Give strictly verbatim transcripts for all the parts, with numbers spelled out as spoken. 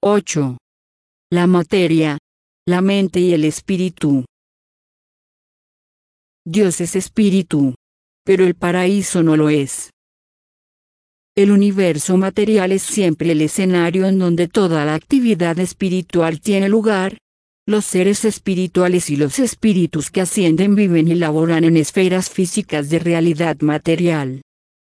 ocho. La materia, la mente y el espíritu. Dios es espíritu, pero el paraíso no lo es. El universo material es siempre el escenario en donde toda la actividad espiritual tiene lugar. Los seres espirituales y los espíritus que ascienden viven y laboran en esferas físicas de realidad material.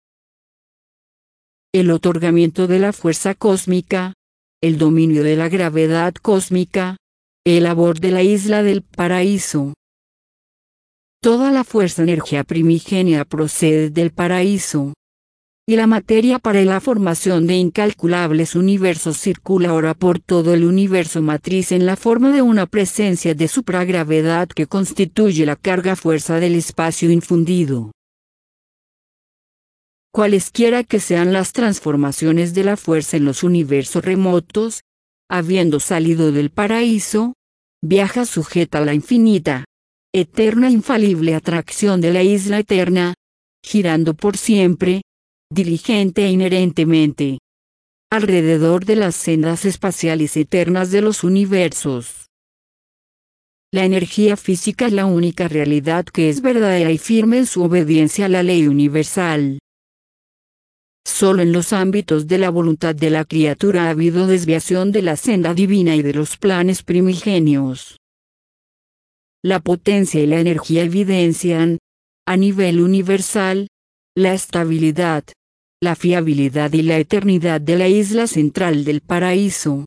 El otorgamiento de la fuerza cósmica, el dominio de la gravedad cósmica, el labor de la isla del paraíso. Toda la fuerza energía primigenia procede del paraíso. Y la materia para la formación de incalculables universos circula ahora por todo el universo matriz en la forma de una presencia de supragravedad que constituye la carga fuerza del espacio infundido. Cualesquiera que sean las transformaciones de la fuerza en los universos remotos, habiendo salido del paraíso, viaja sujeta a la infinita, eterna e infalible atracción de la isla eterna, girando por siempre, diligente e inherentemente, alrededor de las sendas espaciales eternas de los universos. La energía física es la única realidad que es verdadera y firme en su obediencia a la ley universal. Solo en los ámbitos de la voluntad de la criatura ha habido desviación de la senda divina y de los planes primigenios. La potencia y la energía evidencian, a nivel universal, la estabilidad, la fiabilidad y la eternidad de la isla central del paraíso.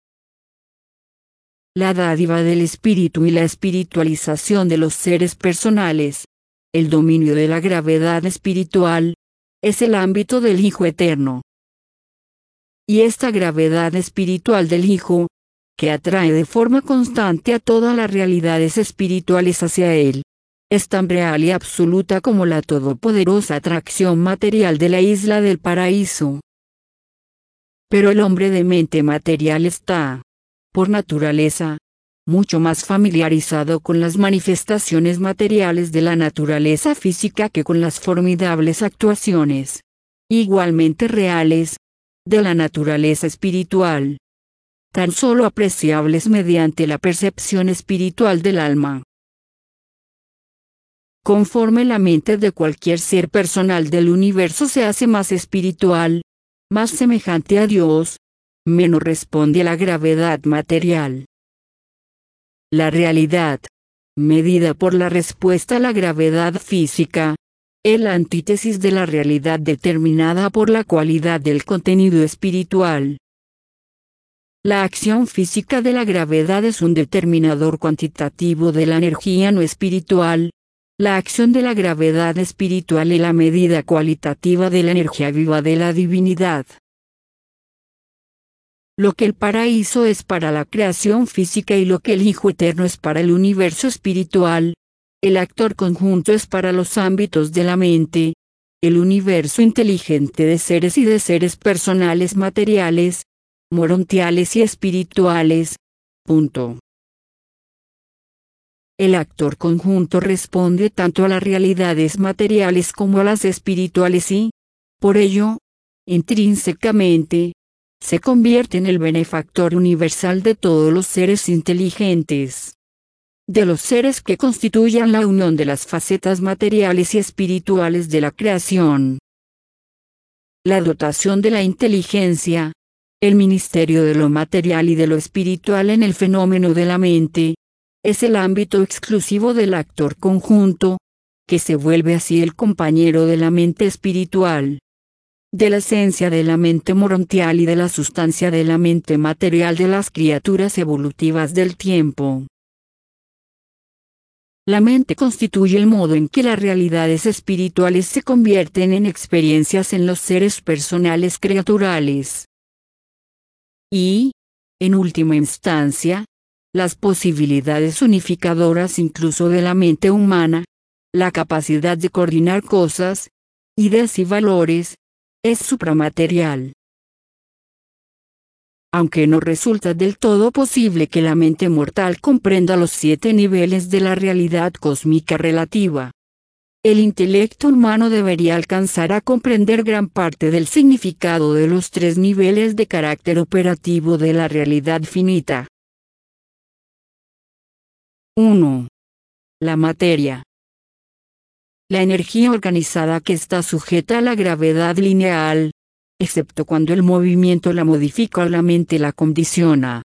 La dádiva del espíritu y la espiritualización de los seres personales, el dominio de la gravedad espiritual, es el ámbito del Hijo Eterno. Y esta gravedad espiritual del Hijo, que atrae de forma constante a todas las realidades espirituales hacia Él, es tan real y absoluta como la todopoderosa atracción material de la isla del paraíso. Pero el hombre de mente material está, por naturaleza, mucho más familiarizado con las manifestaciones materiales de la naturaleza física que con las formidables actuaciones, igualmente reales, de la naturaleza espiritual, tan solo apreciables mediante la percepción espiritual del alma. Conforme la mente de cualquier ser personal del universo se hace más espiritual, más semejante a Dios, menos responde a la gravedad material. La realidad, medida por la respuesta a la gravedad física, es la antítesis de la realidad determinada por la cualidad del contenido espiritual. La acción física de la gravedad es un determinador cuantitativo de la energía no espiritual. La acción de la gravedad espiritual es la medida cualitativa de la energía viva de la divinidad. Lo que el paraíso es para la creación física y lo que el Hijo Eterno es para el universo espiritual, el actor conjunto es para los ámbitos de la mente, el universo inteligente de seres y de seres personales materiales, morontiales y espirituales. Punto. El actor conjunto responde tanto a las realidades materiales como a las espirituales y, por ello, intrínsecamente, se convierte en el benefactor universal de todos los seres inteligentes. De los seres que constituyan la unión de las facetas materiales y espirituales de la creación. La dotación de la inteligencia, el ministerio de lo material y de lo espiritual en el fenómeno de la mente, es el ámbito exclusivo del actor conjunto, que se vuelve así el compañero de la mente espiritual, de la esencia de la mente morontial y de la sustancia de la mente material de las criaturas evolutivas del tiempo. La mente constituye el modo en que las realidades espirituales se convierten en experiencias en los seres personales criaturales. Y, en última instancia, las posibilidades unificadoras incluso de la mente humana, la capacidad de coordinar cosas, ideas y valores, es supramaterial. Aunque no resulta del todo posible que la mente mortal comprenda los siete niveles de la realidad cósmica relativa. el intelecto humano debería alcanzar a comprender gran parte del significado de los tres niveles de carácter operativo de la realidad finita. uno. La materia. La energía organizada que está sujeta a la gravedad lineal, excepto cuando el movimiento la modifica o la mente la condiciona.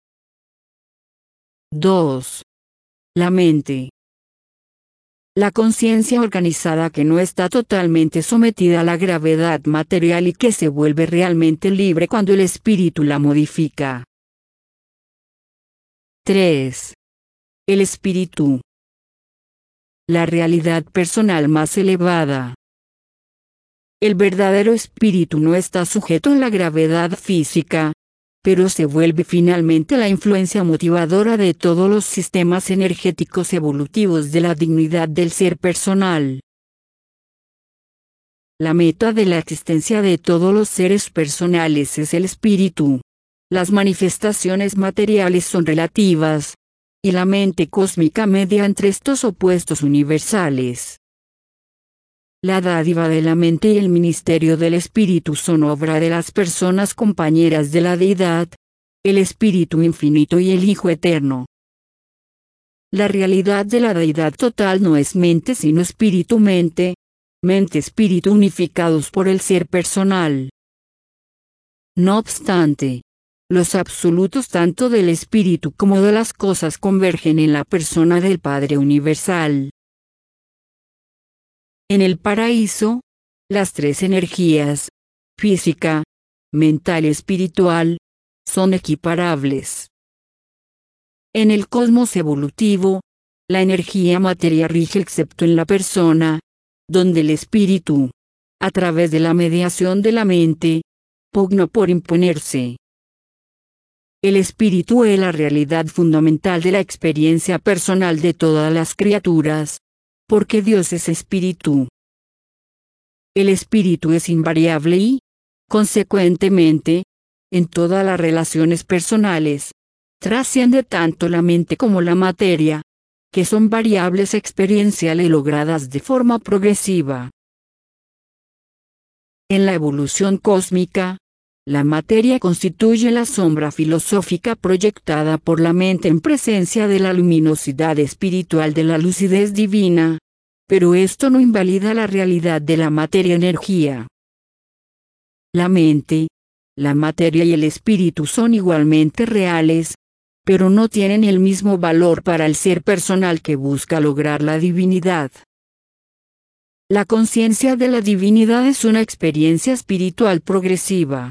dos. La mente. La conciencia organizada que no está totalmente sometida a la gravedad material y que se vuelve realmente libre cuando el espíritu la modifica. tres. El espíritu. La realidad personal más elevada. El verdadero espíritu no está sujeto a la gravedad física, pero se vuelve finalmente la influencia motivadora de todos los sistemas energéticos evolutivos de la dignidad del ser personal. La meta de la existencia de todos los seres personales es el espíritu. Las manifestaciones materiales son relativas, y la mente cósmica media entre estos opuestos universales. La dádiva de la mente y el ministerio del espíritu son obra de las personas compañeras de la deidad, el espíritu infinito y el Hijo eterno. La realidad de la deidad total no es mente sino espíritu-mente, mente-espíritu unificados por el ser personal. No obstante, los absolutos tanto del espíritu como de las cosas convergen en la persona del Padre Universal. En el paraíso, las tres energías, física, mental y espiritual, son equiparables. En el cosmos evolutivo, la energía materia rige excepto en la persona, donde el espíritu, a través de la mediación de la mente, pugna por imponerse. El espíritu es la realidad fundamental de la experiencia personal de todas las criaturas, porque Dios es espíritu. El espíritu es invariable y, consecuentemente, en todas las relaciones personales, trasciende tanto la mente como la materia, que son variables experienciales logradas de forma progresiva. En la evolución cósmica, la materia constituye la sombra filosófica proyectada por la mente en presencia de la luminosidad espiritual de la lucidez divina, pero esto no invalida la realidad de la materia-energía. La mente, la materia y el espíritu son igualmente reales, pero no tienen el mismo valor para el ser personal que busca lograr la divinidad. La conciencia de la divinidad es una experiencia espiritual progresiva.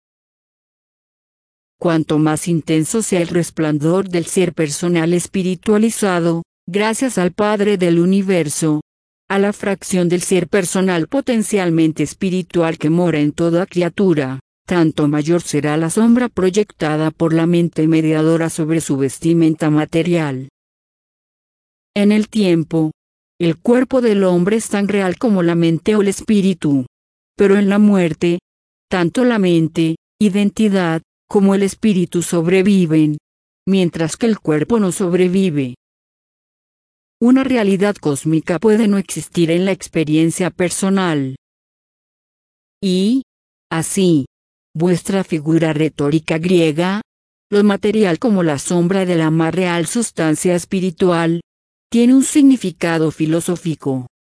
Cuanto más intenso sea el resplandor del ser personal espiritualizado, gracias al Padre del Universo, a la fracción del ser personal potencialmente espiritual que mora en toda criatura, tanto mayor será la sombra proyectada por la mente mediadora sobre su vestimenta material. En el tiempo, el cuerpo del hombre es tan real como la mente o el espíritu, pero en la muerte, tanto la mente, identidad, como el espíritu sobreviven, mientras que el cuerpo no sobrevive. Una realidad cósmica puede no existir en la experiencia personal. Y, así, vuestra figura retórica griega, lo material como la sombra de la más real sustancia espiritual, tiene un significado filosófico.